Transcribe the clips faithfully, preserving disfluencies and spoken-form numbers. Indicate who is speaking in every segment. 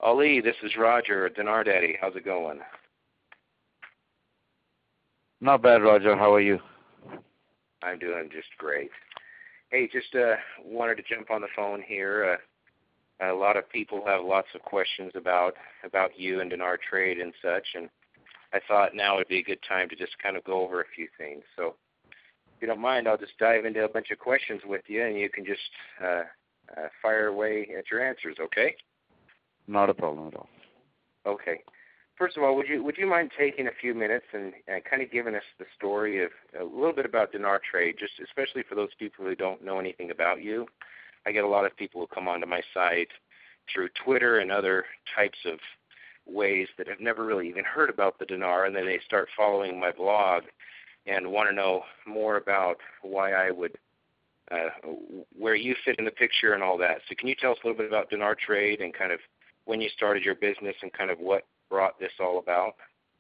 Speaker 1: Ali, this is Roger, Dinar Daddy. How's it going?
Speaker 2: Not bad, Roger. How are you?
Speaker 1: I'm doing just great. Hey, just uh, wanted to jump on the phone here. Uh, a lot of people have lots of questions about about you and Dinar Trade and such, and I thought now would be a good time to just kind of go over a few things. So if you don't mind, I'll just dive into a bunch of questions with you, and you can just uh, uh, fire away at your answers, okay?
Speaker 2: Not a problem at all.
Speaker 1: Okay. First of all, would you would you mind taking a few minutes and, and kind of giving us the story of a little bit about Dinar Trade, just especially for those people who don't know anything about you? I get a lot of people who come onto my site through Twitter and other types of ways that have never really even heard about the dinar, and then they start following my blog and want to know more about why I would, uh, where you fit in the picture and all that. So can you tell us a little bit about Dinar Trade and kind of when you started your business and kind of what brought this all about?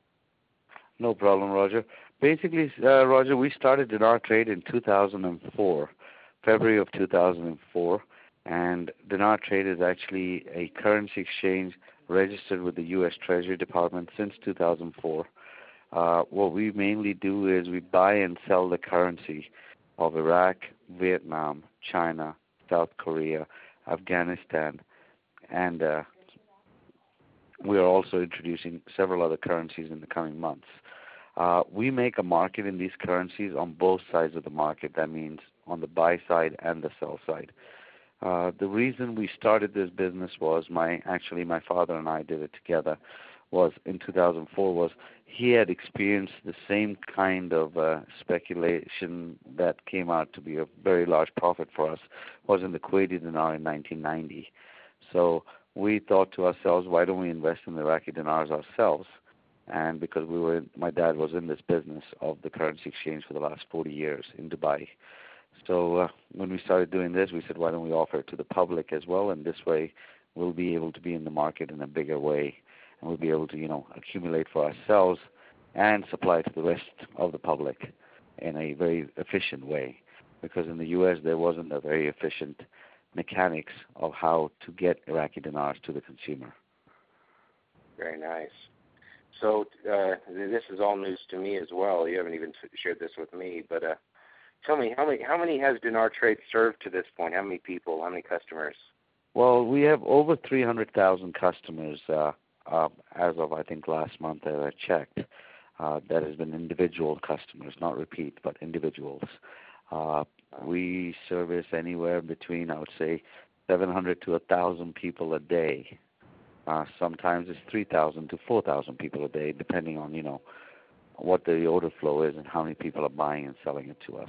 Speaker 2: No problem, Roger. Basically, uh, Roger, we started Dinar Trade in two thousand four, February of two thousand four, and Dinar Trade is actually a currency exchange registered with the U S Treasury Department since two thousand four. Uh, what we mainly do is we buy and sell the currency of Iraq, Vietnam, China, South Korea, Afghanistan, and uh, we are also introducing several other currencies in the coming months. Uh, we make a market in these currencies on both sides of the market. That means on the buy side and the sell side. Uh, the reason we started this business was my actually my father and I did it together. Was in two thousand four was he had experienced the same kind of uh, speculation that came out to be a very large profit for us. Was in the Kuwaiti dinar in nineteen ninety. So we thought to ourselves, why don't we invest in the Iraqi dinars ourselves? And because we were, my dad was in this business of the currency exchange for the last forty years in Dubai. So uh, when we started doing this, we said, why don't we offer it to the public as well? And this way, we'll be able to be in the market in a bigger way, and we'll be able to, you know, accumulate for ourselves and supply to the rest of the public in a very efficient way. Because in the U S there wasn't a very efficient mechanics of how to get Iraqi dinars to the consumer.
Speaker 1: Very nice. So uh, this is all news to me as well. You haven't even shared this with me, but uh, tell me, how many how many has Dinar Trade served to this point? How many people? How many customers?
Speaker 2: Well, we have over three hundred thousand customers uh, uh, as of, I think, last month that I checked. Uh, that has been individual customers, not repeat, but individuals. Uh, we service anywhere between, I would say, seven hundred to one thousand people a day. Uh, sometimes it's three thousand to four thousand people a day, depending on, you know, what the order flow is and how many people are buying and selling it to us.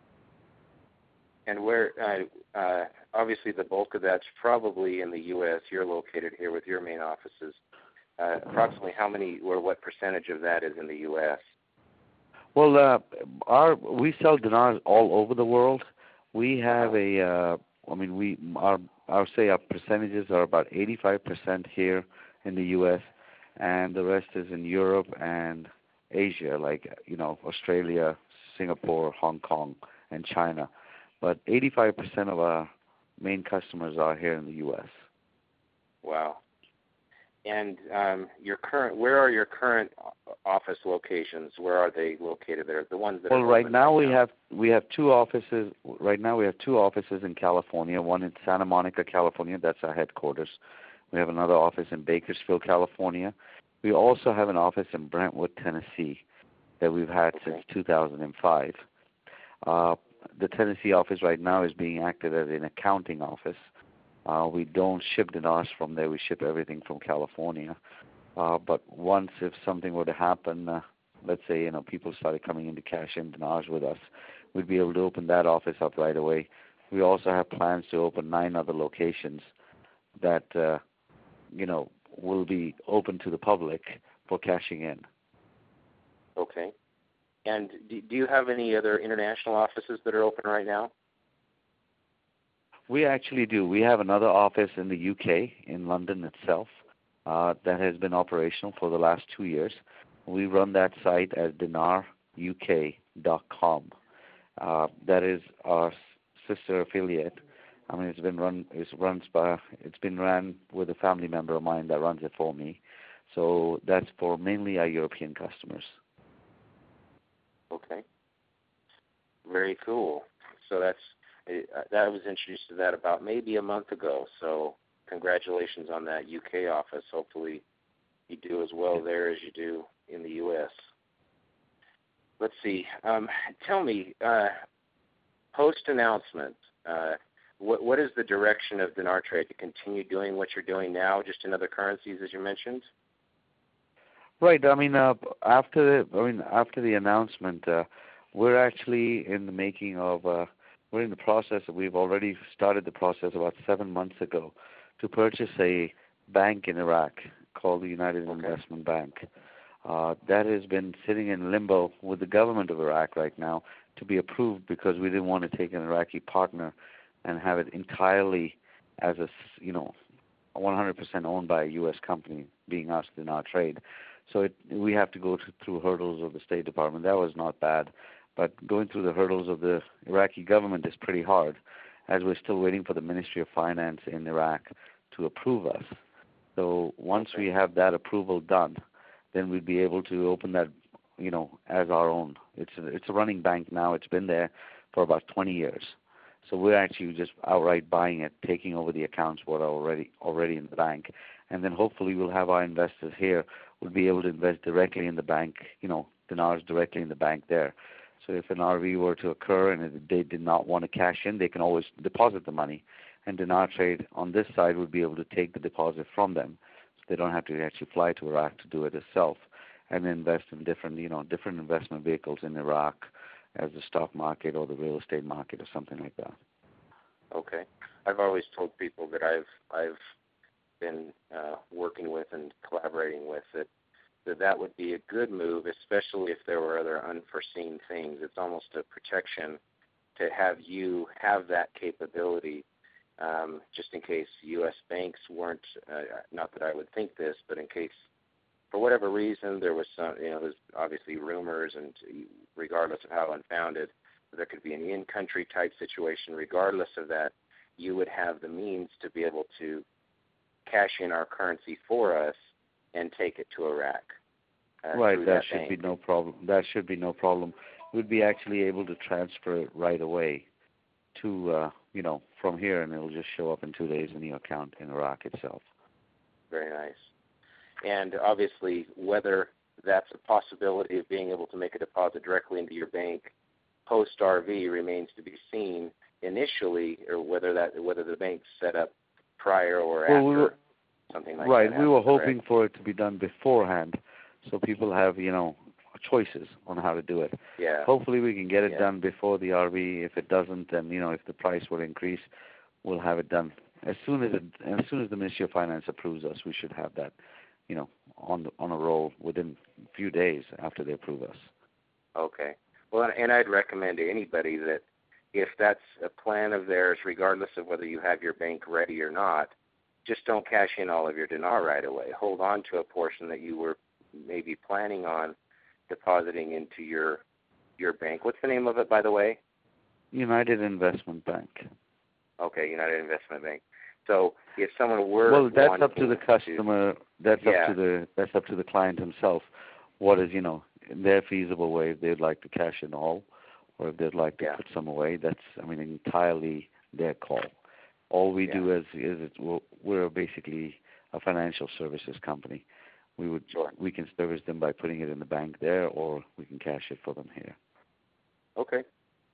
Speaker 1: And where, uh, uh, obviously the bulk of that's probably in the U S. You're located here with your main offices. Uh, approximately how many or what percentage of that is in the U S?
Speaker 2: Well, uh, our we sell dinars all over the world. We have a, uh, I mean, we our I would say our percentages are about eighty-five percent here in the U S, and the rest is in Europe and Asia, like, you know, Australia, Singapore, Hong Kong, and China. But eighty-five percent of our main customers are here in the U S.
Speaker 1: Wow. And um, your current, where are your current office locations? Where are they located? There, the ones that.
Speaker 2: Well,
Speaker 1: are
Speaker 2: right
Speaker 1: open
Speaker 2: now
Speaker 1: right
Speaker 2: we
Speaker 1: now.
Speaker 2: have we have two offices. Right now we have two offices in California. One in Santa Monica, California. That's our headquarters. We have another office in Bakersfield, California. We also have an office in Brentwood, Tennessee, that we've had
Speaker 1: Okay.
Speaker 2: since two thousand five. Uh, the Tennessee office right now is being acted as an accounting office. Uh, we don't ship dinars from there. We ship everything from California. Uh, but once, if something were to happen, uh, let's say, you know, people started coming in to cash in dinars with us, we'd be able to open that office up right away. We also have plans to open nine other locations that, uh, you know, will be open to the public for cashing in.
Speaker 1: Okay. And do, do you have any other international offices that are open right now?
Speaker 2: We actually do. We have another office in the U K, in London itself, uh, that has been operational for the last two years. We run that site as dinar U K dot com. Uh, that is our sister affiliate I mean, it's been run. It's runs by. It's been run with a family member of mine that runs it for me. So that's for mainly our European customers.
Speaker 1: Okay. Very cool. So that's uh, that was introduced to that about maybe a month ago. So congratulations on that U K office. Hopefully you do as well there as you do in the U S. Let's see. Um, tell me, uh, post-announcement, uh, what, what is the direction of Dinar Trade to continue doing what you're doing now, just in other currencies, as you mentioned?
Speaker 2: Right. I mean, uh, after the, I mean, after the announcement, uh, we're actually in the making of. Uh, we're in the process. We've already started the process about seven months ago to purchase a bank in Iraq called the United
Speaker 1: Okay.
Speaker 2: Investment Bank. Uh, that has been sitting in limbo with the government of Iraq right now to be approved because we didn't want to take an Iraqi partner and have it entirely as a, you know, one hundred percent owned by a U S company, being us in our trade. So it, we have to go to, through hurdles of the State Department. That was not bad. But going through the hurdles of the Iraqi government is pretty hard, as we're still waiting for the Ministry of Finance in Iraq to approve us. So once
Speaker 1: Okay.
Speaker 2: we have that approval done, then we'd be able to open that, you know, as our own. It's a, it's a running bank now. It's been there for about twenty years. So we're actually just outright buying it, taking over the accounts what are already already in the bank, and then hopefully we'll have our investors here will be able to invest directly in the bank, you know, dinars directly in the bank there. So if an R V were to occur and they did not want to cash in, they can always deposit the money, and Dinar Trade on this side would be able to take the deposit from them, so they don't have to actually fly to Iraq to do it itself, and invest in different, you know, different investment vehicles in Iraq, as the stock market or the real estate market or something like that.
Speaker 1: Okay. I've always told people that I've I've been uh, working with and collaborating with that, that that would be a good move, especially if there were other unforeseen things. It's almost a protection to have you have that capability, um, just in case U S banks weren't, uh, not that I would think this, but in case for whatever reason there was some, you know, there's obviously rumors, and regardless of how unfounded, there could be an in-country type situation. Regardless of that, you would have the means to be able to cash in our currency for us and take it to Iraq. Uh,
Speaker 2: right, that,
Speaker 1: that
Speaker 2: should
Speaker 1: bank.
Speaker 2: be no problem. That should be no problem. We'd be actually able to transfer it right away to, uh, you know, from here, and it'll just show up in two days in your account in Iraq itself.
Speaker 1: Very nice. And obviously, whether that's a possibility of being able to make a deposit directly into your bank post-R V remains to be seen initially, or whether that whether the bank's set up prior or
Speaker 2: well,
Speaker 1: after,
Speaker 2: we were,
Speaker 1: something like
Speaker 2: right,
Speaker 1: that.
Speaker 2: we were
Speaker 1: happens,
Speaker 2: hoping
Speaker 1: correct?
Speaker 2: for it to be done beforehand, so people have, you know, choices on how to do it.
Speaker 1: Yeah.
Speaker 2: Hopefully we can get it
Speaker 1: yeah.
Speaker 2: done before the R V. If it doesn't, then, you know, if the price will increase, we'll have it done. As soon as it, as soon as the Ministry of Finance approves us, we should have that, you know, on the, on a roll within a few days after they approve us.
Speaker 1: Okay. Well, and I'd recommend to anybody that if that's a plan of theirs, regardless of whether you have your bank ready or not, just don't cash in all of your dinar right away. Hold on to a portion that you were maybe planning on depositing into your your bank. What's the name of it, by the way?
Speaker 2: United Investment Bank.
Speaker 1: Okay, United Investment Bank. So if someone were
Speaker 2: well, that's up to the
Speaker 1: to,
Speaker 2: customer. That's
Speaker 1: yeah.
Speaker 2: up to the that's up to the client himself. What is, you know, in their feasible way, if they'd like to cash in all, or if they'd like to
Speaker 1: yeah.
Speaker 2: put some away. That's, I mean, entirely their call. All we
Speaker 1: yeah.
Speaker 2: do is is it, we're, we're basically a financial services company. We would
Speaker 1: Sure.
Speaker 2: we can service them by putting it in the bank there, or we can cash it for them here.
Speaker 1: Okay.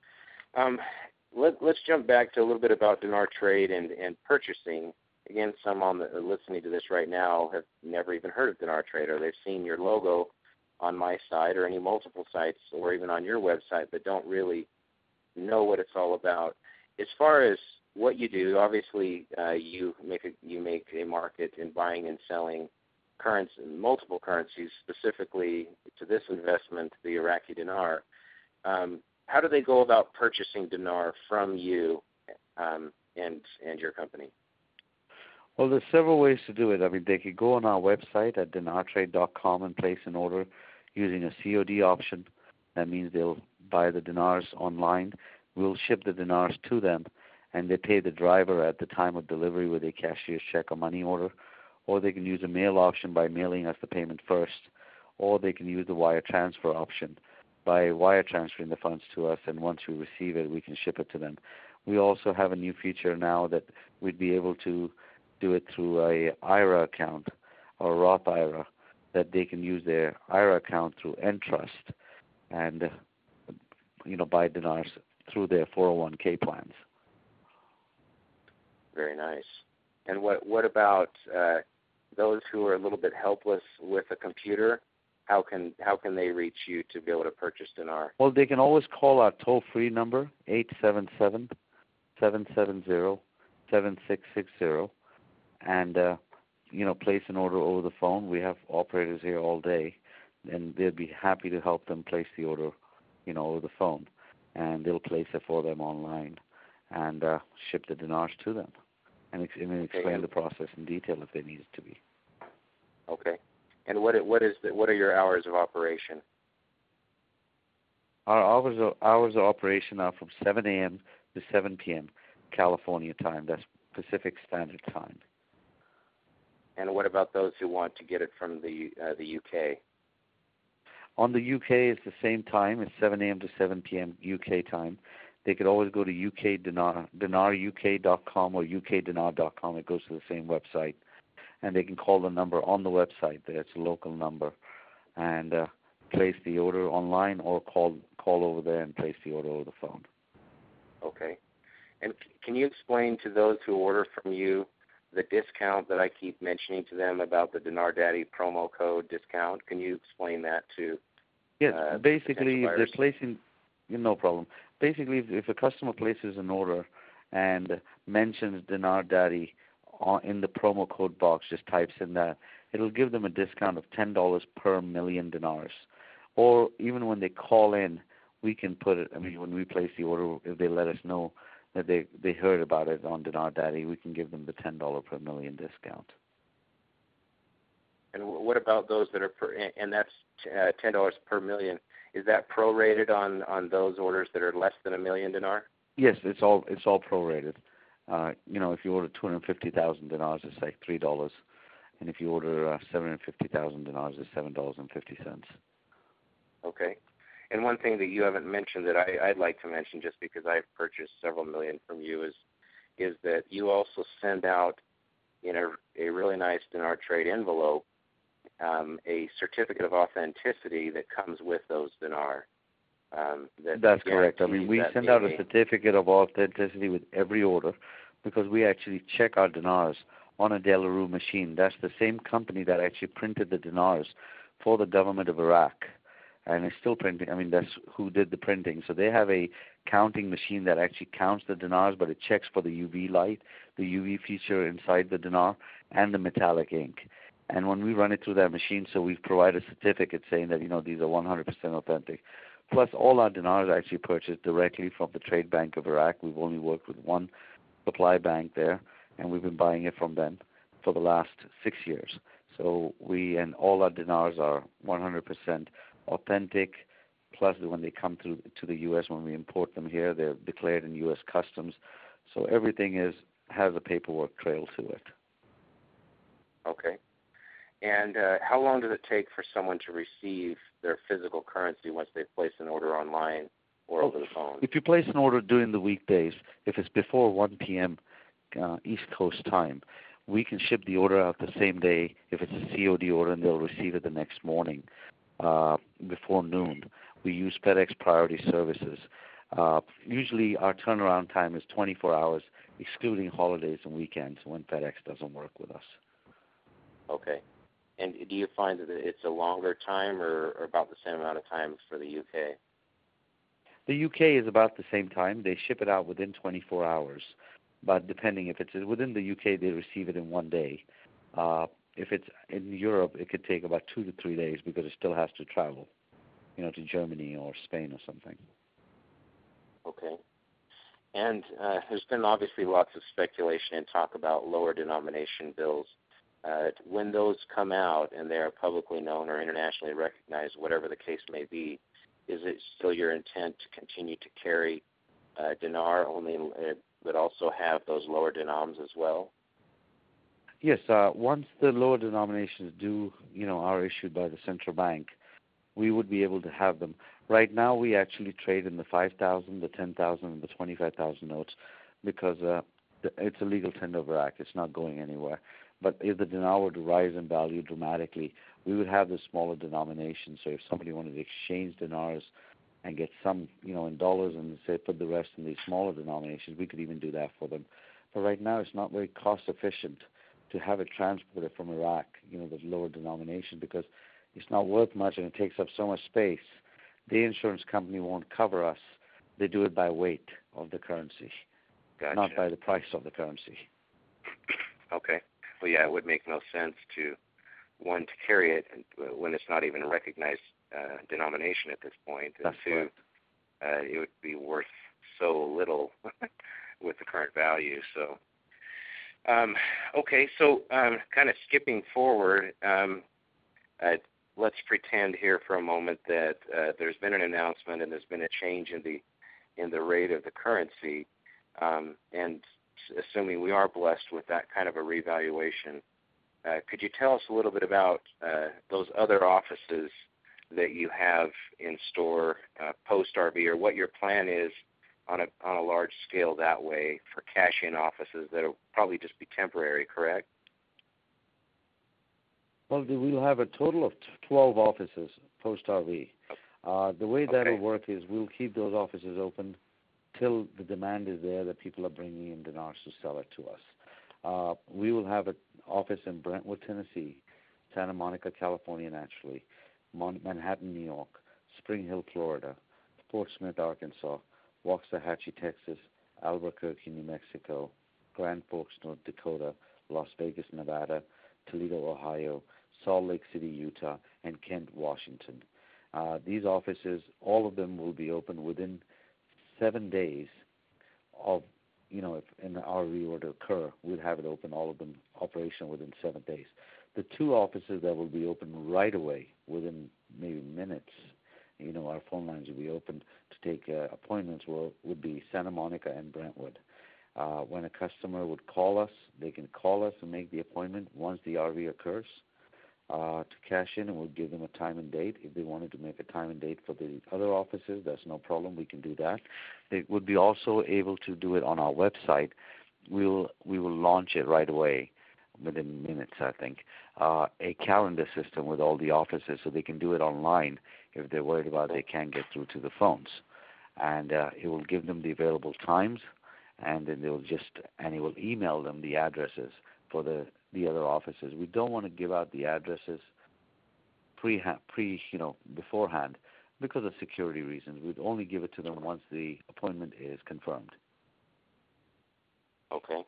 Speaker 1: Um, let, let's jump back to a little bit about Dinar Trade and, and purchasing. Again, some on the, listening to this right now have never even heard of Dinar Trade, or they've seen your logo on my site or any multiple sites or even on your website, but don't really know what it's all about. As far as what you do, obviously uh, you make a, you make a market in buying and selling currency, multiple currencies, specifically to this investment, the Iraqi dinar. Um, how do they go about purchasing dinar from you um, and and your company?
Speaker 2: Well, there's several ways to do it. I mean, they could go on our website at dinar trade dot com and place an order using a C O D option. That means they'll buy the dinars online. We'll ship the dinars to them, and they pay the driver at the time of delivery with a cashier's check or money order, or they can use a mail option by mailing us the payment first, or they can use the wire transfer option by wire transferring the funds to us, and once we receive it, we can ship it to them. We also have a new feature now that we'd be able to do it through a I R A account or Roth I R A, that they can use their I R A account through Entrust and, uh, you know, buy dinars through their four oh one k plans.
Speaker 1: Very nice. And what what about uh, those who are a little bit helpless with a computer? How can how can they reach you to be able to purchase dinar?
Speaker 2: Well, they can always call our toll-free number, eight seven seven, seven seven zero, seven six six zero, and, uh, you know, place an order over the phone. We have operators here all day, and they'll be happy to help them place the order, you know, over the phone. And they'll place it for them online and uh, ship the dinars to them and, ex- and explain
Speaker 1: okay.
Speaker 2: the process in detail if they need it to be.
Speaker 1: Okay. And what what is the, what are your hours of operation?
Speaker 2: Our hours of, hours of operation are from seven a.m. to seven p.m. California time. That's Pacific Standard Time.
Speaker 1: And what about those who want to get it from the uh, the U K?
Speaker 2: On the U K, it's the same time. It's seven a.m. to seven p.m. U K time. They could always go to U K Dinar, dinar U K dot com or U K dinar dot com. It goes to the same website. And they can call the number on the website there. It's a local number. And uh, place the order online or call call over there and place the order over the phone.
Speaker 1: Okay. And c- can you explain to those who order from you the discount that I keep mentioning to them about the Dinar Daddy promo code discount? Can you explain that to
Speaker 2: Yes,
Speaker 1: uh,
Speaker 2: basically, if they're
Speaker 1: buyers?
Speaker 2: placing, no problem. Basically, if, if a customer places an order and mentions Dinar Daddy on, in the promo code box, just types in that, it'll give them a discount of ten dollars per million dinars. Or even when they call in, we can put it, I mean, when we place the order, if they let us know that they, they heard about it on Dinar Daddy, we can give them the ten dollars per million discount.
Speaker 1: And what about those that are per, and that's uh, ten dollars per million? Is that prorated on, on those orders that are less than a million dinar?
Speaker 2: Yes, it's all it's all prorated. Uh, you know, if you order two hundred fifty thousand dinars, it's like three dollars, and if you order uh, seven hundred fifty thousand dinars, it's seven dollars and fifty cents.
Speaker 1: Okay. And one thing that you haven't mentioned that I, I'd like to mention, just because I've purchased several million from you, is is that you also send out in a, a really nice dinar trade envelope um, a certificate of authenticity that comes with those dinar. Um, that
Speaker 2: That's correct. I mean, we
Speaker 1: that
Speaker 2: send out a
Speaker 1: they-
Speaker 2: certificate of authenticity with every order because we actually check our dinars on a De La Rue machine. That's the same company that actually printed the dinars for the government of Iraq. And it's still printing. I mean, that's who did the printing. So they have a counting machine that actually counts the dinars, but it checks for the U V light, the U V feature inside the dinar, and the metallic ink. And when we run it through that machine, so we provide a certificate saying that, you know, these are one hundred percent authentic. Plus, all our dinars are actually purchased directly from the Trade Bank of Iraq. We've only worked with one supply bank there, and we've been buying it from them for the last six years. So we, and all our dinars are one hundred percent authentic. Plus, when they come through to the U S, when we import them here, they're declared in U S Customs. So everything is has a paperwork trail to it.
Speaker 1: Okay. And uh, how long does it take for someone to receive their physical currency once they place an order online or over the phone?
Speaker 2: If you place an order during the weekdays, if it's before one p.m. Uh, East Coast time, we can ship the order out the same day if it's a C O D order, and they'll receive it the next morning uh, before noon. We use FedEx Priority Services. Uh, usually our turnaround time is twenty-four hours, excluding holidays and weekends when FedEx doesn't work with us.
Speaker 1: Okay. And do you find that it's a longer time or, or about the same amount of time for the U K?
Speaker 2: The U K is about the same time. They ship it out within twenty-four hours. But depending if it's within the U K, they receive it in one day. Uh, if it's in Europe, it could take about two to three days because it still has to travel, you know, to Germany or Spain or something.
Speaker 1: Okay. And uh, there's been obviously lots of speculation and talk about lower denomination bills. Uh, when those come out and they are publicly known or internationally recognized, whatever the case may be, is it still your intent to continue to carry uh, dinar only uh, that also have those lower denoms as well?
Speaker 2: Yes, uh, once the lower denominations do, you know, are issued by the central bank, we would be able to have them. Right now, we actually trade in the five thousand, the ten thousand, and the twenty-five thousand notes because uh, the, it's a legal tender of act. It's not going anywhere. But if the dinar were to rise in value dramatically, we would have the smaller denomination. So if somebody wanted to exchange dinars and get some, you know, in dollars and say put the rest in these smaller denominations, we could even do that for them. But right now, it's not very cost efficient to have it transported from Iraq, you know, the lower denomination, because it's not worth much and it takes up so much space. The insurance company won't cover us. They do it by weight of the currency,
Speaker 1: Gotcha.
Speaker 2: not by the price of the currency.
Speaker 1: Okay. Well, yeah, it would make no sense to, one, to carry it when it's not even a recognized uh, denomination at this point, and
Speaker 2: That's
Speaker 1: two, uh, it would be worth so little with the current value. So, um, okay, so um, kind of skipping forward, um, uh, let's pretend here for a moment that uh, there's been an announcement and there's been a change in the in the rate of the currency, um, and assuming we are blessed with that kind of a revaluation, uh, could you tell us a little bit about uh, those other offices that you have in store uh, post-R V, or what your plan is on a on a large scale that way for cash-in offices that will probably just be temporary, correct?
Speaker 2: Well, we'll have a total of twelve offices post-R V. Uh, the way that will
Speaker 1: Okay.
Speaker 2: work is we'll keep those offices open till the demand is there that people are bringing in dinars to sell it to us. Uh, we will have an office in Brentwood, Tennessee, Santa Monica, California, naturally, Mon- Manhattan, New York, Spring Hill, Florida, Fort Smith, Arkansas, Waxahachie, Texas, Albuquerque, New Mexico, Grand Forks, North Dakota, Las Vegas, Nevada, Toledo, Ohio, Salt Lake City, Utah, and Kent, Washington. Uh, these offices, all of them will be open within seven days of, you know, if an R V were to occur, we'll have it open, all of them operational within seven days. The two offices that will be open right away, within maybe minutes, you know, our phone lines will be open to take uh, appointments will, would be Santa Monica and Brentwood. Uh, when a customer would call us, they can call us and make the appointment once the R V occurs uh, to cash in, and we'll give them a time and date. If they wanted to make a time and date for the other offices, that's no problem. We can do that. They would be also able to do it on our website. We'll we will launch it right away, within minutes, I think, uh, a calendar system with all the offices, so they can do it online if they're worried about they can't get through to the phones. And uh, it will give them the available times, and then they'll just and it will email them the addresses for the the other offices. We don't want to give out the addresses pre pre you know beforehand because of security reasons. We'd only give it to them once the appointment is confirmed.
Speaker 1: Okay.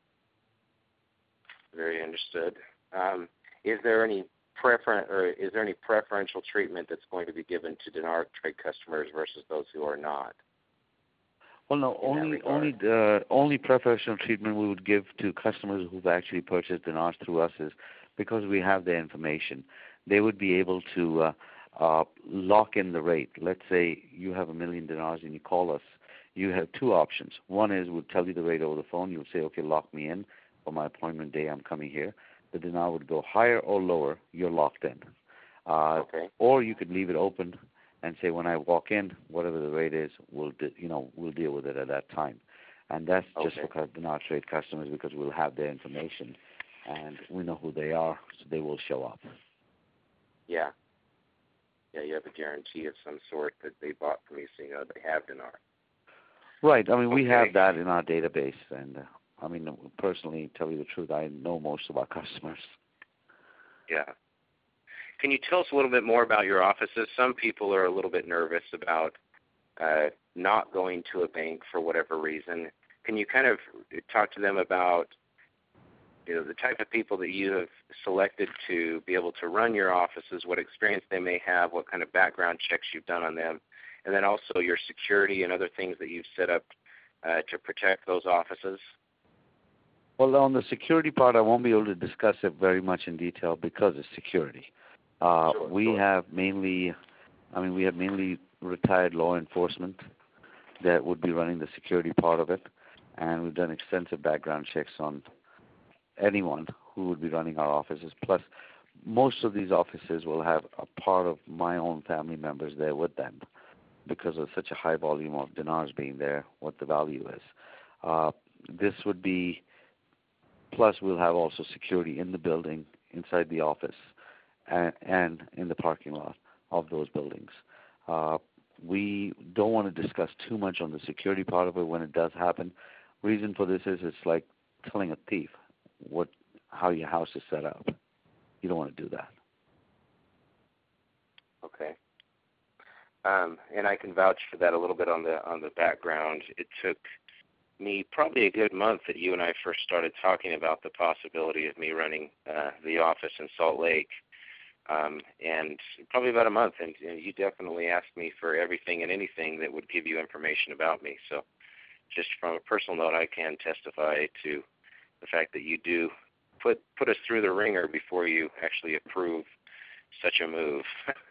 Speaker 1: Very understood. Um, is there any prefer or is there any preferential treatment that's going to be given to dinar trade customers versus those who are not?
Speaker 2: Well, no, only only uh, only preferential treatment we would give to customers who've actually purchased dinars through us is because we have their information. They would be able to uh, uh, lock in the rate. Let's say you have a million dinars and you call us. You have two options. One is we'll tell you the rate over the phone. You'll say, okay, lock me in for my appointment day. I'm coming here. The dinar would go higher or lower. You're locked in. Uh,
Speaker 1: okay.
Speaker 2: Or you could leave it open and say, when I walk in, whatever the rate is, we'll de- you know we'll deal with it at that time. And that's just
Speaker 1: Okay.
Speaker 2: for dinar trade customers because we'll have their information and we know who they are, so they will show up.
Speaker 1: Yeah. Yeah, you have a guarantee of some sort that they bought from you, so you know they have dinar.
Speaker 2: Right. I mean, we
Speaker 1: Okay.
Speaker 2: have that in our database, and uh, I mean, personally, tell you the truth, I know most of our customers.
Speaker 1: Yeah. Can you tell us a little bit more about your offices? Some people are a little bit nervous about uh, not going to a bank for whatever reason. Can you kind of talk to them about, you know, the type of people that you have selected to be able to run your offices, what experience they may have, what kind of background checks you've done on them, and then also your security and other things that you've set up uh, to protect those offices?
Speaker 2: Well, on the security part, I won't be able to discuss it very much in detail because it's security. Uh,
Speaker 1: Sure,
Speaker 2: we
Speaker 1: sure.
Speaker 2: have mainly, I mean, we have mainly retired law enforcement that would be running the security part of it, and we've done extensive background checks on anyone who would be running our offices. Plus, most of these offices will have a part of my own family members there with them because of such a high volume of dinars being there, what the value is. Uh, this would be, plus we'll have also security in the building, inside the office, and, and in the parking lot of those buildings. Uh, we don't want to discuss too much on the security part of it when it does happen. Reason for this is it's like telling a thief what how your house is set up. You don't want to do that.
Speaker 1: Okay. Um, and I can vouch for that a little bit on the on the background. It took me probably a good month that you and I first started talking about the possibility of me running uh, the office in Salt Lake. Um, and probably about a month, and, and you definitely asked me for everything and anything that would give you information about me. So just from a personal note, I can testify to the fact that you do put put us through the ringer before you actually approve such a move.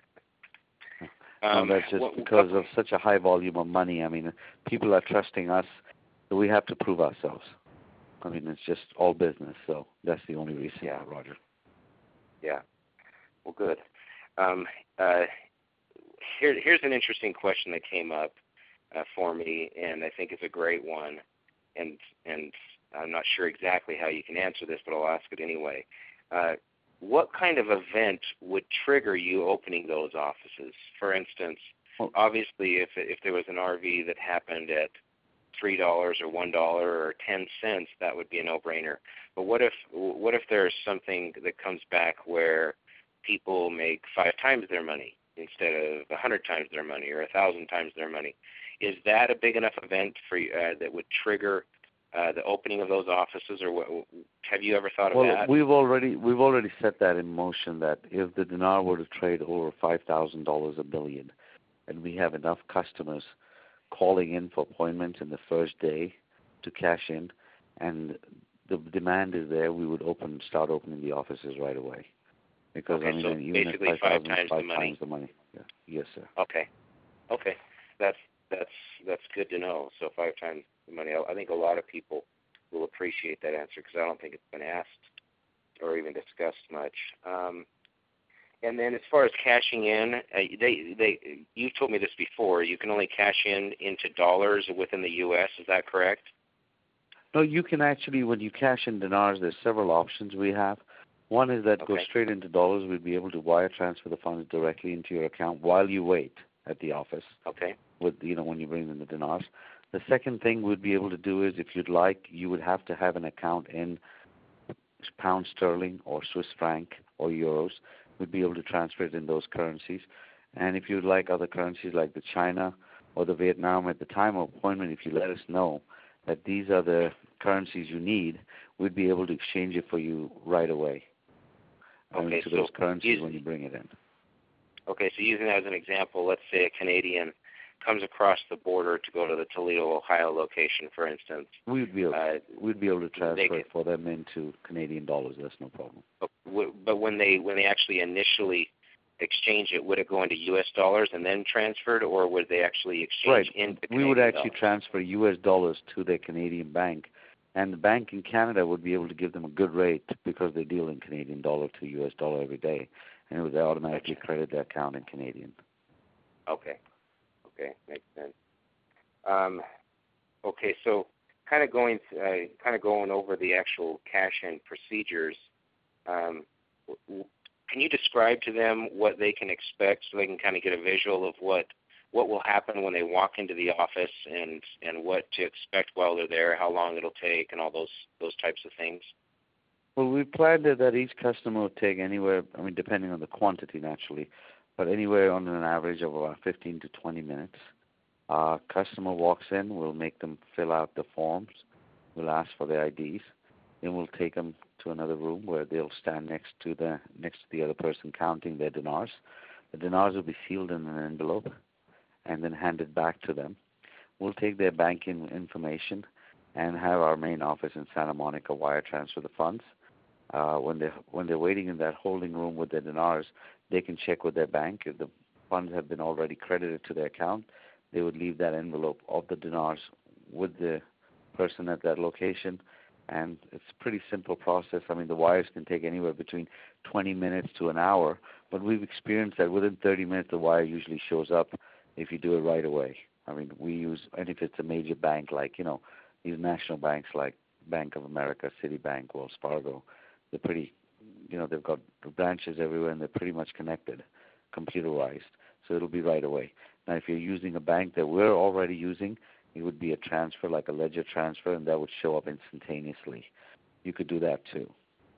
Speaker 2: um, no, that's just what, because what, of such a high volume of money. I mean, people are trusting us, so we have to prove ourselves. I mean, it's just all business, so that's the only reason,
Speaker 1: yeah.
Speaker 2: Roger.
Speaker 1: Yeah. Well, good. Um, uh, here, here's an interesting question that came up uh, for me, and I think it's a great one. And and I'm not sure exactly how you can answer this, but I'll ask it anyway. Uh, what kind of event would trigger you opening those offices? For instance, well, obviously, if if there was an R V that happened at three dollars or one dollar or ten cents, that would be a no-brainer. But what if what if there's something that comes back where people make five times their money instead of a hundred times their money or a thousand times their money? Is that a big enough event for you, uh, that would trigger uh, the opening of those offices, or what, have you ever thought of
Speaker 2: well,
Speaker 1: that?
Speaker 2: Well, we've already we've already set that in motion. That if the dinar were to trade over five thousand dollars a billion, and we have enough customers calling in for appointments in the first day to cash in, and the demand is there, we would open start opening the offices right away. Because
Speaker 1: okay,
Speaker 2: I mean,
Speaker 1: so
Speaker 2: even
Speaker 1: basically
Speaker 2: at
Speaker 1: five,
Speaker 2: five
Speaker 1: times,
Speaker 2: five
Speaker 1: the money.
Speaker 2: times the money. Yeah. Yes, sir.
Speaker 1: Okay, okay, that's that's that's good to know. So five times the money. I, I think a lot of people will appreciate that answer because I don't think it's been asked or even discussed much. Um, and then as far as cashing in, uh, they they you told me this before. You can only cash in into dollars within the U S Is that correct?
Speaker 2: No, you can actually, when you cash in dinars, there's several options we have. One is that
Speaker 1: okay.
Speaker 2: goes straight into dollars. We'd be able to wire transfer the funds directly into your account while you wait at the office.
Speaker 1: Okay.
Speaker 2: With you know when you bring in the dinars. The second thing we'd be able to do is, if you'd like, you would have to have an account in pound sterling or Swiss franc or euros. We'd be able to transfer it in those currencies. And if you'd like other currencies like the China or the Vietnam, at the time of appointment, if you let us know that these are the currencies you need, we'd be able to exchange it for you right away.
Speaker 1: Okay,
Speaker 2: I mean, to
Speaker 1: so
Speaker 2: those currencies
Speaker 1: use,
Speaker 2: when you bring it in.
Speaker 1: Okay, so using that as an example, let's say a Canadian comes across the border to go to the Toledo, Ohio location, for instance.
Speaker 2: We'd be able,
Speaker 1: uh,
Speaker 2: we'd be able to transfer
Speaker 1: could,
Speaker 2: it for them into Canadian dollars. That's no problem.
Speaker 1: But when they when they actually initially exchange it, would it go into U S dollars and then transferred, or would they actually exchange
Speaker 2: right.
Speaker 1: into Canadian
Speaker 2: We would actually
Speaker 1: dollars?
Speaker 2: transfer U S dollars to their Canadian bank, and the bank in Canada would be able to give them a good rate because they deal in Canadian dollar to U S dollar every day, and it would automatically
Speaker 1: gotcha.
Speaker 2: credit their account in Canadian.
Speaker 1: Okay. Okay, makes sense. Um, okay, so kind of going uh, kind of going over the actual cash-in procedures. Um, w- can you describe to them what they can expect, so they can kind of get a visual of what what will happen when they walk into the office, and, and what to expect while they're there, how long it'll take, and all those those types of things?
Speaker 2: Well, we planned it that each customer would take anywhere, I mean, depending on the quantity naturally, but anywhere on an average of about fifteen to twenty minutes. Uh, customer walks in, we'll make them fill out the forms, we'll ask for their I Ds, then we'll take them to another room where they'll stand next to the next to the other person counting their dinars. The dinars will be sealed in an envelope and then handed back to them. We'll take their banking information and have our main office in Santa Monica wire transfer the funds. Uh, when they when they're waiting in that holding room with their dinars, they can check with their bank if the funds have been already credited to their account. They would leave that envelope of the dinars with the person at that location, and it's a pretty simple process. I mean, the wires can take anywhere between twenty minutes to an hour, but we've experienced that within thirty minutes the wire usually shows up if you do it right away. I mean, we use, and if it's a major bank like, you know, these national banks like Bank of America, Citibank, Wells Fargo, they're pretty, you know, they've got branches everywhere and they're pretty much connected, computerized, so it'll be right away. Now, if you're using a bank that we're already using, it would be a transfer, like a ledger transfer, and that would show up instantaneously. You could do that too.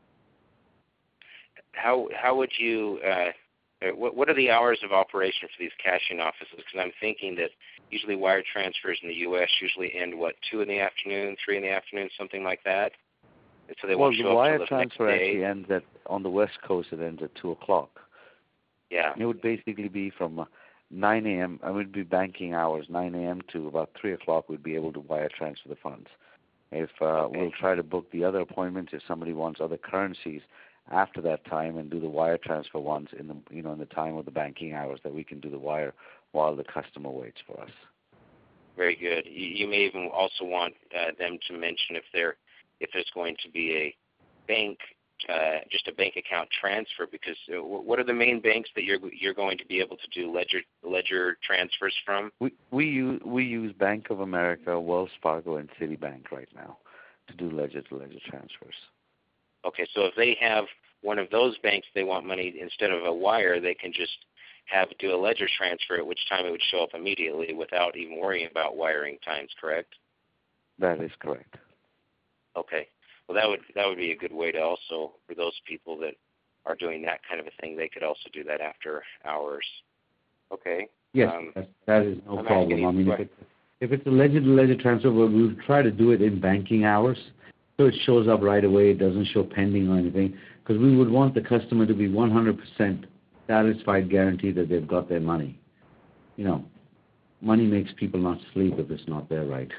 Speaker 1: How how would you? Uh, what what are the hours of operation for these cashing offices? Because I'm thinking that usually wire transfers in the U S usually end what two in the afternoon, three in the afternoon, something like that. And so they
Speaker 2: well,
Speaker 1: won't show
Speaker 2: the wire
Speaker 1: up till the
Speaker 2: transfer
Speaker 1: next day.
Speaker 2: actually ends at on the West Coast. It ends at two o'clock.
Speaker 1: Yeah.
Speaker 2: It would basically be from uh, nine a.m. I would be banking hours, nine a.m. to about three o'clock. We'd be able to wire transfer the funds. If uh,
Speaker 1: Okay.
Speaker 2: we'll try to book the other appointments, if somebody wants other currencies after that time, and do the wire transfer ones in the you know in the time of the banking hours, that we can do the wire while the customer waits for us.
Speaker 1: Very good. You, you may even also want uh, them to mention if there if there's going to be a bank. Uh, just a bank account transfer, because uh, what are the main banks that you're you're going to be able to do ledger ledger transfers from?
Speaker 2: We we use we use Bank of America, Wells Fargo, and Citibank right now to do ledger to ledger transfers.
Speaker 1: Okay, so if they have one of those banks, they want money instead of a wire, they can just have do a ledger transfer, at which time it would show up immediately without even worrying about wiring times. Correct?
Speaker 2: That is correct.
Speaker 1: Okay. Well, that would that would be a good way to also, for those people that are doing that kind of a thing, they could also do that after hours. Okay.
Speaker 3: Yes,
Speaker 1: um,
Speaker 3: that, that is no
Speaker 1: I'm
Speaker 3: problem. I mean, if
Speaker 1: asking-
Speaker 3: it's, if it's a ledger-to-ledger transfer, we'll, we'll try to do it in banking hours, so it shows up right away. It doesn't show pending or anything, because we would want the customer to be one hundred percent satisfied, guaranteed that they've got their money. You know, money makes people not sleep if it's not there right.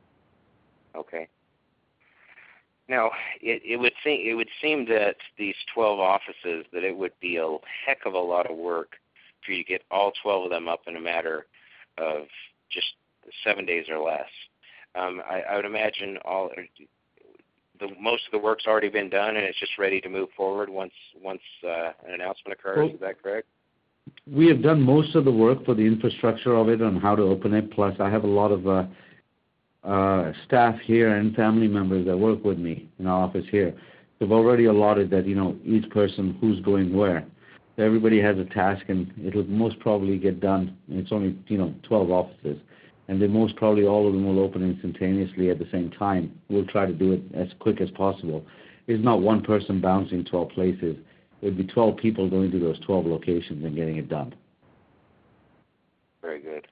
Speaker 1: Okay. Now, it, it would think it would seem that these twelve offices, that it would be a heck of a lot of work for you to get all twelve of them up in a matter of just seven days or less. Um, I, I would imagine all the most of the work's already been done, and it's just ready to move forward once once uh, an announcement occurs.
Speaker 3: Well,
Speaker 1: Is that correct?
Speaker 3: We have done most of the work for the infrastructure of it on how to open it. Plus, I have a lot of uh, uh, staff here and family members that work with me in our office here. They've already allotted that, you know, each person who's going where. So everybody has a task, and it'll most probably get done. And it's only, you know, twelve offices. And then most probably all of them will open instantaneously at the same time. We'll try to do it as quick as possible. It's not one person bouncing twelve places. It would be twelve people going to those twelve locations and getting it done.
Speaker 1: Very good.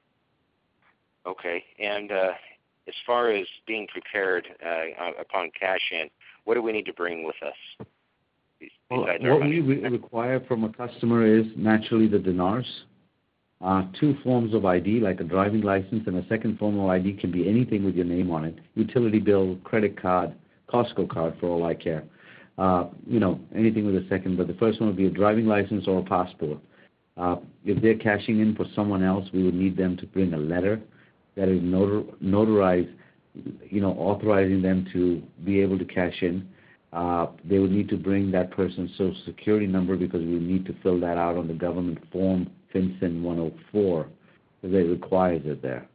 Speaker 1: Okay. And uh, as far as being prepared uh, upon cash-in, what do we need to bring with us?
Speaker 3: Well,
Speaker 1: besides our
Speaker 3: what
Speaker 1: money?
Speaker 3: we re- require from a customer is naturally the dinars, uh, two forms of I D, like a driving license, and a second form of I D can be anything with your name on it, utility bill, credit card, Costco card for all I care. Uh, you know, anything with a second, but the first one would be a driving license or a passport. Uh, if they're cashing in for someone else, we would need them to bring a letter that is notar- notarized, you know, authorizing them to be able to cash in. Uh, they would need to bring that person's social security number, because we need to fill that out on the government form FinCEN one oh four, because it requires it there.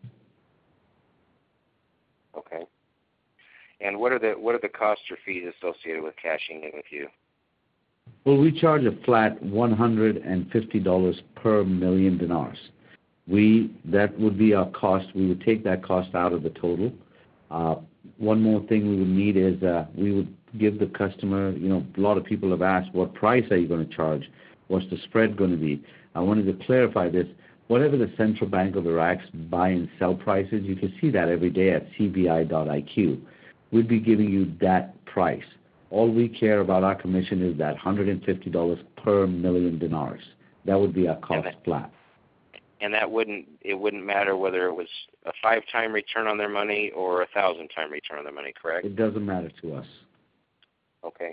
Speaker 1: Okay. And what are the what are the costs or fees associated with cashing in with you?
Speaker 3: Well, we charge a flat one hundred fifty dollars per million dinars. We that would be our cost. We would take that cost out of the total. Uh, one more thing we would need is uh, we would give the customer, you know, a lot of people have asked, what price are you going to charge? What's the spread going to be? I wanted to clarify this. Whatever the Central Bank of Iraq's buy and sell prices, you can see that every day at C B I dot I Q. We'd be giving you that price. All we care about our commission is that one hundred fifty dollars per million dinars. That would be our cost
Speaker 1: that,
Speaker 3: flat.
Speaker 1: And that wouldn't it wouldn't matter whether it was a five-time return on their money or a thousand-time return on their money, correct?
Speaker 3: It doesn't matter to us.
Speaker 1: Okay.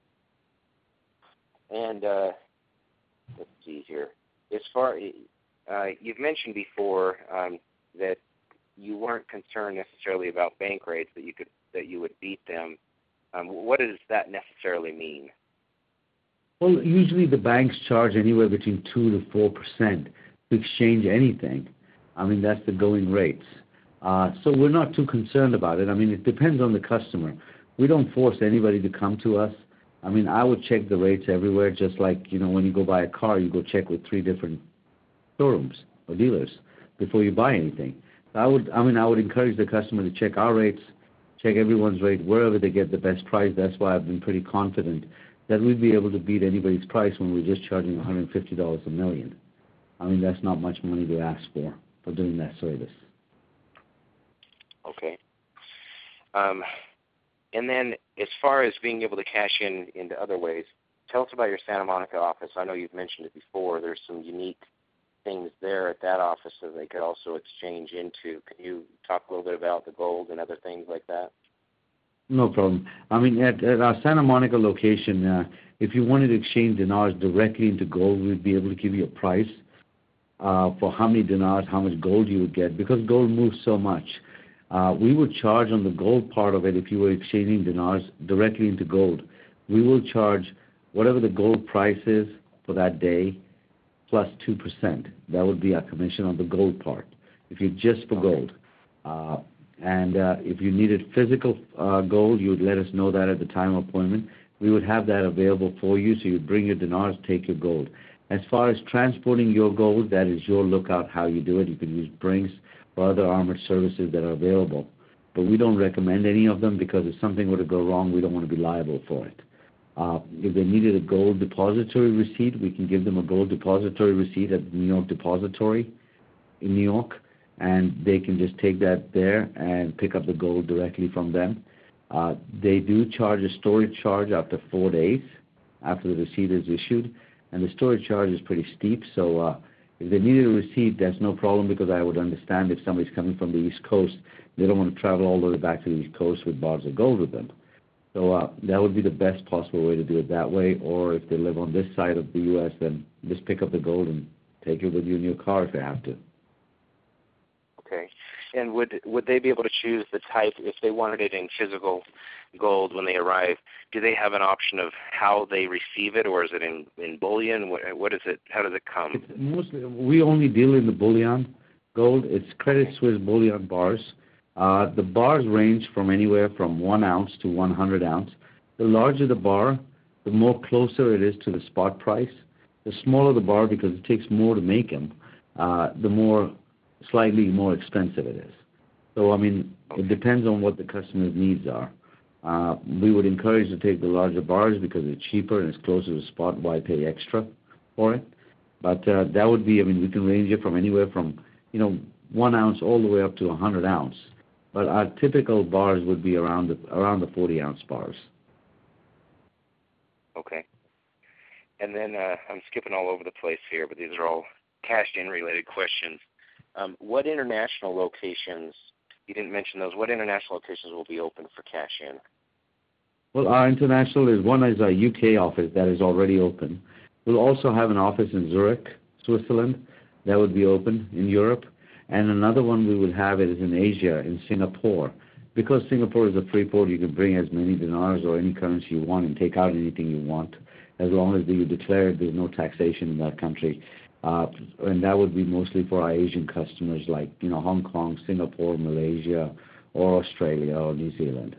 Speaker 1: And uh, let's see here. As far uh, you've mentioned before um, that you weren't concerned necessarily about bank rates, that you could that you would beat them. Um, what does that necessarily mean?
Speaker 3: Well, usually the banks charge anywhere between two to four percent to exchange anything. I mean, that's the going rates. Uh, so we're not too concerned about it. I mean, it depends on the customer. We don't force anybody to come to us. I mean, I would check the rates everywhere, just like, you know, when you go buy a car, you go check with three different showrooms or dealers before you buy anything. So I would, I mean, I would encourage the customer to check our rates, check everyone's rate, wherever they get the best price. That's why I've been pretty confident that we'd be able to beat anybody's price when we're just charging one hundred fifty dollars a million. I mean, that's not much money to ask for, for doing that service.
Speaker 1: Okay. Um, and then as far as being able to cash in into other ways, tell us about your Santa Monica office. I know you've mentioned it before. There's some unique things there at that office that they could also exchange into. Can you talk a little bit about the gold and other things like that?
Speaker 3: No problem. I mean, at, at our Santa Monica location, uh, if you wanted to exchange dinars directly into gold, we'd be able to give you a price uh, for how many dinars, how much gold you would get, because gold moves so much. Uh, we would charge on the gold part of it if you were exchanging dinars directly into gold. We will charge whatever the gold price is for that day plus two percent. That would be our commission on the gold part, if you're just for gold. Uh, and uh, if you needed physical uh, gold, you would let us know that at the time of appointment. We would have that available for you, so you'd bring your dinars, take your gold. As far as transporting your gold, that is your lookout how you do it. You can use Brinks or other armored services that are available. But we don't recommend any of them, because if something were to go wrong, we don't want to be liable for it. Uh, if they needed a gold depository receipt, we can give them a gold depository receipt at the New York Depository in New York, and they can just take that there and pick up the gold directly from them. Uh, they do charge a storage charge after four days after the receipt is issued, and the storage charge is pretty steep. So uh, if they needed a receipt, that's no problem, because I would understand if somebody's coming from the East Coast, they don't want to travel all the way back to the East Coast with bars of gold with them. So uh, that would be the best possible way to do it that way. Or if they live on this side of the U S, then just pick up the gold and take it with you in your car if they have to.
Speaker 1: Okay. And would would they be able to choose the type, if they wanted it in physical gold when they arrive? Do they have an option of how they receive it, or is it in, in bullion? What, what is it? How does it come?
Speaker 3: It's mostly, we only deal in the bullion gold. It's Credit Suisse bullion bars. Uh, the bars range from anywhere from one ounce to one hundred ounce. The larger the bar, the more closer it is to the spot price. The smaller the bar, because it takes more to make them, uh, the more slightly more expensive it is. So, I mean, it depends on what the customer's needs are. Uh, we would encourage to take the larger bars because it's cheaper and it's closer to the spot. Why pay extra for it? But uh, that would be, I mean, we can range it from anywhere from, you know, one ounce all the way up to one hundred ounce. But our typical bars would be around the around the forty ounce bars.
Speaker 1: Okay. And then uh, I'm skipping all over the place here, but these are all cashed-in related questions. Um, what international locations, you didn't mention those, what international locations will be open for cash-in?
Speaker 3: Well, our international is, one is our U K office that is already open. We'll also have an office in Zurich, Switzerland, that would be open in Europe. And another one we would have is in Asia, in Singapore. Because Singapore is a free port, you can bring as many dinars or any currency you want and take out anything you want, as long as you declare there's no taxation in that country. Uh, and that would be mostly for our Asian customers, like, you know, Hong Kong, Singapore, Malaysia, or Australia, or New Zealand.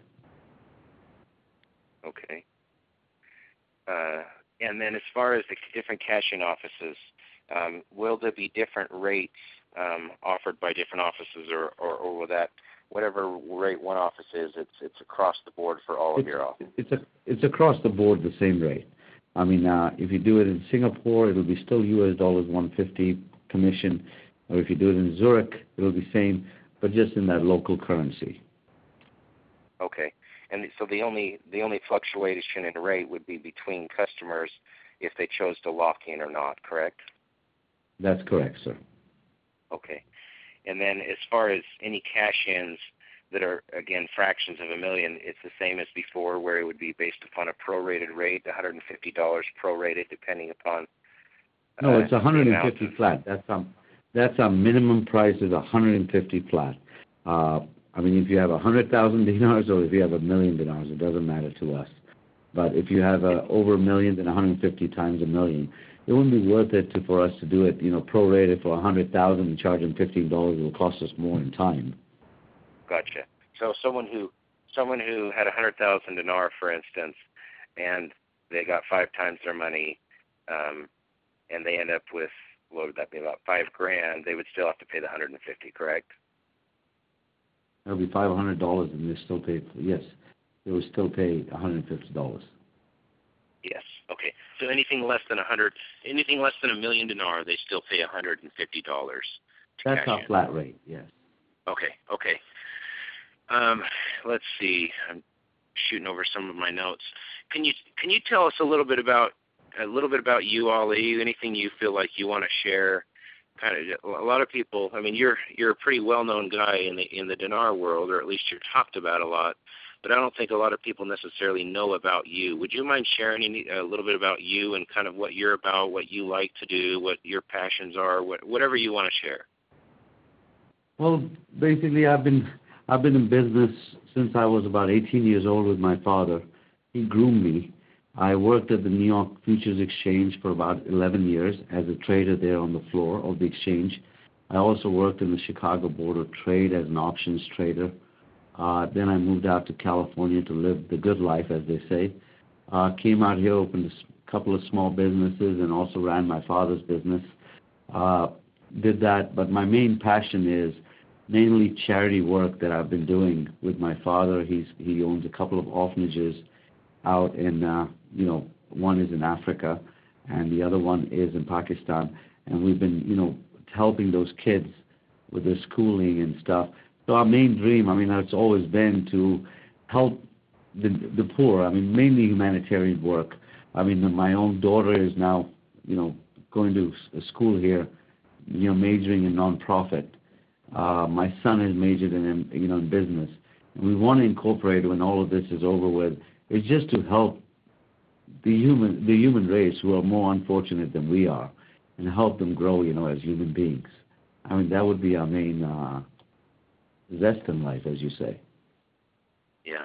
Speaker 1: Okay. Uh, and then as far as the different cash-in offices, um, will there be different rates um, offered by different offices, or, or, or will that, whatever rate one office is, it's it's across the board for all
Speaker 3: it's,
Speaker 1: of your offices?
Speaker 3: It's, a, it's across the board the same rate. I mean, uh, if you do it in Singapore, it'll be still U S dollars one fifty commission, or if you do it in Zurich, it'll be same, but just in that local currency.
Speaker 1: Okay, and so the only the only fluctuation in rate would be between customers if they chose to lock in or not, correct?
Speaker 3: That's correct, sir.
Speaker 1: Okay, and then as far as any cash-ins that are, again, fractions of a million, it's the same as before, where it would be based upon a prorated rate, one hundred fifty dollars prorated, depending upon. Uh,
Speaker 3: no, it's one hundred fifty flat. That's our, that's our minimum price is one hundred fifty flat. Uh, I mean, if you have a hundred thousand dinars or if you have a million dinars, it doesn't matter to us. But if you have uh, over a million, then one hundred fifty times a million. It wouldn't be worth it to, for us to do it, you know, prorated for a hundred thousand and charge them fifteen dollars. It will cost us more in time.
Speaker 1: Gotcha. So someone who someone who had a hundred thousand dinar, for instance, and they got five times their money, um, and they end up with, what would that be, about five grand? They would still have to pay the hundred and fifty, correct?
Speaker 3: It'll be five hundred dollars, and they still pay. Yes, they will still pay one hundred and fifty dollars.
Speaker 1: Yes. Okay. So anything less than a hundred, anything less than a million dinar, they still pay one hundred and fifty dollars.
Speaker 3: That's our flat rate. Yes.
Speaker 1: Okay. Okay. Um, let's see. I'm shooting over some of my notes. Can you can you tell us a little bit about a little bit about you, Ali? Anything you feel like you want to share? Kind of a lot of people. I mean, you're you're a pretty well-known guy in the in the dinar world, or at least you're talked about a lot. But I don't think a lot of people necessarily know about you. Would you mind sharing any, a little bit about you and kind of what you're about, what you like to do, what your passions are, what, whatever you want to share?
Speaker 3: Well, basically, I've been I've been in business since I was about eighteen years old with my father. He groomed me. I worked at the New York Futures Exchange for about eleven years as a trader there on the floor of the exchange. I also worked in the Chicago Board of Trade as an options trader. Uh, then I moved out to California to live the good life, as they say. Uh, came out here, opened a couple of small businesses, and also ran my father's business. Uh, did that, but my main passion is mainly charity work that I've been doing with my father. He's he owns a couple of orphanages out in, uh, you know, one is in Africa, and the other one is in Pakistan. And we've been, you know, helping those kids with their schooling and stuff. So our main dream, I mean, it's always been to help the the poor. I mean, mainly humanitarian work. I mean, my own daughter is now, you know, going to a school here, you know, majoring in nonprofit. Uh, my son has majored in, you know, in business. And we want to incorporate, when all of this is over with, is just to help the human the human race who are more unfortunate than we are, and help them grow, you know, as human beings. I mean, that would be our main uh, zest in life, as you say.
Speaker 1: Yeah.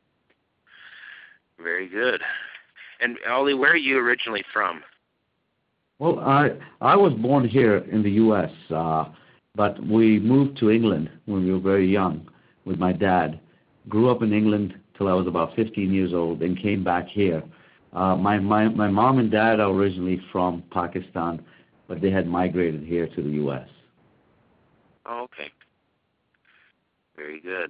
Speaker 1: Very good. And Ali, where are you originally from?
Speaker 3: Well, I I was born here in the U S, uh, but we moved to England when we were very young with my dad. Grew up in England till I was about fifteen years old, and came back here. Uh, my, my, my mom and dad are originally from Pakistan, but they had migrated here to the U S.
Speaker 1: Oh, okay. Very good.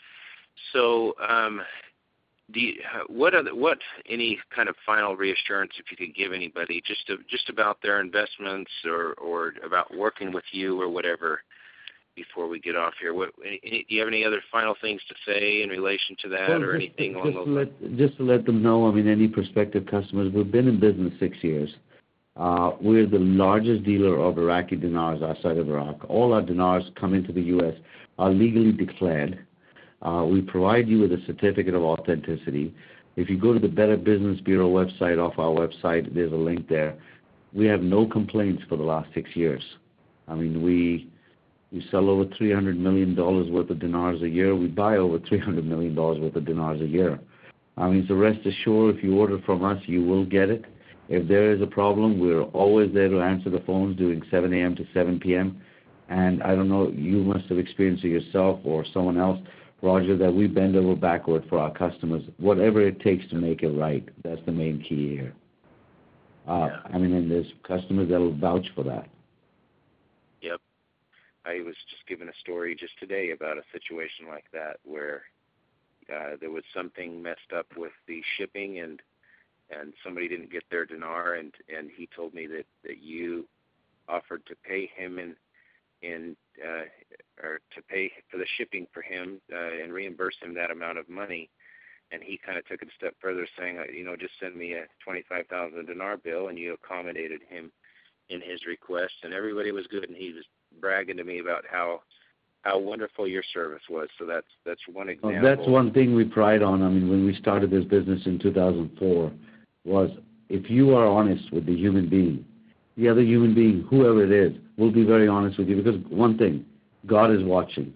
Speaker 1: So, um, do you, what other, what any kind of final reassurance, if you could give anybody, just to, just about their investments or, or about working with you or whatever, before we get off here? What, any, do you have any other final things to say in relation to that,
Speaker 3: well,
Speaker 1: or
Speaker 3: just,
Speaker 1: anything
Speaker 3: just
Speaker 1: along those lines?
Speaker 3: let, just to let them know, I mean, any prospective customers, we've been in business six years. Uh, we're the largest dealer of Iraqi dinars outside of Iraq. All our dinars come into the U S are legally declared. Uh, we provide you with a certificate of authenticity. If you go to the Better Business Bureau website, off our website, there's a link there. We have no complaints for the last six years. I mean, we we sell over three hundred million dollars worth of dinars a year. We buy over three hundred million dollars worth of dinars a year. I mean, so rest assured, if you order from us, you will get it. If there is a problem, we're always there to answer the phones during seven a.m. to seven p.m. And I don't know, you must have experienced it yourself or someone else, Roger, that we bend over backward for our customers, whatever it takes to make it right. That's the main key here. Uh,
Speaker 1: Yeah.
Speaker 3: I mean, and there's customers that will vouch for that.
Speaker 1: Yep. I was just given a story just today about a situation like that where uh, there was something messed up with the shipping, and and somebody didn't get their dinar, and, and he told me that, that you offered to pay him in in uh, or to pay for the shipping for him uh, and reimburse him that amount of money. And he kind of took it a step further, saying, you know, just send me a twenty-five thousand dinar bill, and you accommodated him in his request. And everybody was good, and he was bragging to me about how how wonderful your service was. So that's that's one example.
Speaker 3: Well, that's one thing we pride on. I mean, when we started this business in two thousand four, was if you are honest with the human being, the other human being, whoever it is, will be very honest with you, because one thing, God is watching.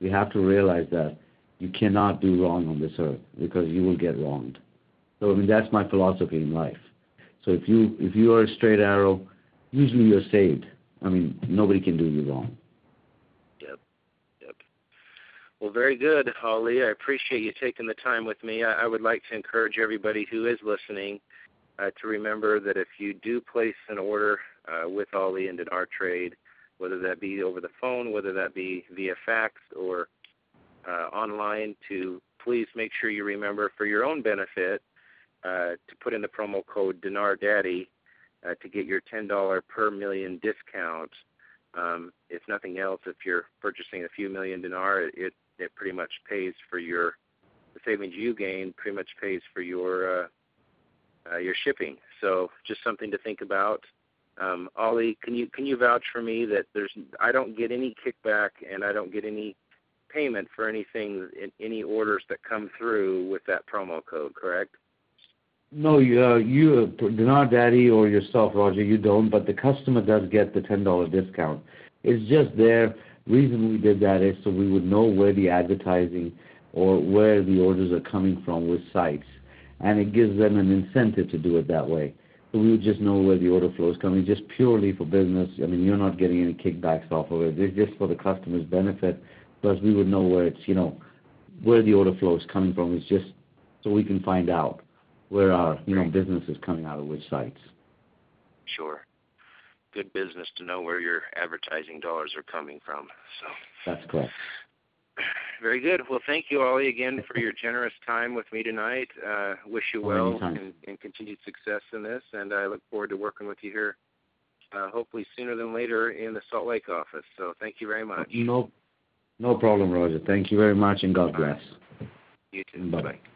Speaker 3: We have to realize that you cannot do wrong on this earth because you will get wronged. So I mean that's my philosophy in life. So if you if you are a straight arrow, usually you're saved. I mean nobody can do you wrong.
Speaker 1: Yep, yep. Well, very good, Ali. I appreciate you taking the time with me. I, I would like to encourage everybody who is listening uh, to remember that if you do place an order uh, with Ali and Dinar Trade, whether that be over the phone, whether that be via fax or uh, online, to please make sure you remember for your own benefit uh, to put in the promo code Dinar Daddy uh, to get your ten dollars per million discount. Um, if nothing else, if you're purchasing a few million dinar, it, it pretty much pays for your, the savings you gain pretty much pays for your uh, uh, your shipping. So just something to think about. Um, Ali, can you can you vouch for me that there's I don't get any kickback and I don't get any payment for anything, in, any orders that come through with that promo code, correct?
Speaker 3: No, you, uh, you uh, Dinar Daddy or yourself, Roger, you don't, but the customer does get the ten dollars discount. It's just there. Reason we did that is so we would know where the advertising or where the orders are coming from with sites, and it gives them an incentive to do it that way. So we would just know where the order flow is coming, just purely for business. I mean, you're not getting any kickbacks off of it. It's just for the customer's benefit, plus we would know where it's, you know, where the order flow is coming from. It's just so we can find out where our, you know, business is coming out of which sites.
Speaker 1: Sure. Good business to know where your advertising dollars are coming from. So
Speaker 3: that's correct.
Speaker 1: Very good. Well, thank you, Ali, again for your generous time with me tonight. Uh, wish you well and, and continued success in this, and I look forward to working with you here, uh, hopefully sooner than later in the Salt Lake office. So thank you very much.
Speaker 3: No, no problem, Roger. Thank you very much, and God bless.
Speaker 1: You too.
Speaker 3: Bye-bye.
Speaker 1: Bye-bye.